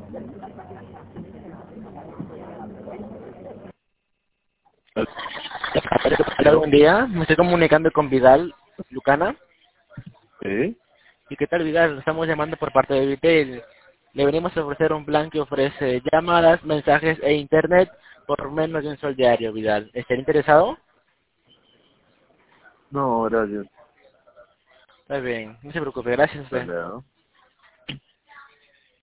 Hola, buen día. Me estoy comunicando con Vidal Lucana. Sí, ¿Y qué tal, Vidal? Estamos llamando por parte de Vitel. Le venimos a ofrecer un plan que ofrece llamadas, mensajes e internet por menos de un sol diario, Vidal. ¿Estaría interesado? no, gracias. Está bien, no se preocupe. Gracias a Hasta usted. luego.